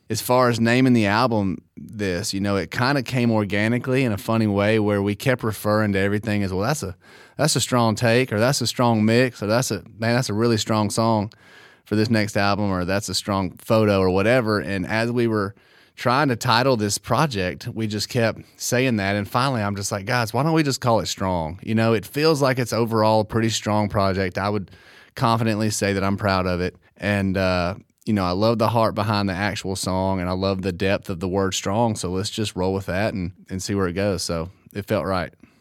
as far as naming the album this, it kind of came organically in a funny way where we kept referring to everything as, well, that's a strong take, or that's a strong mix, or that's a really strong song for this next album, or that's a strong photo, or whatever. And as we were trying to title this project, we just kept saying that. And finally, I'm just like, guys, why don't we just call it Strong? It feels like it's overall a pretty strong project. I would confidently say that I'm proud of it. And, I love the heart behind the actual song, and I love the depth of the word strong. So let's just roll with that and see where it goes. So it felt right.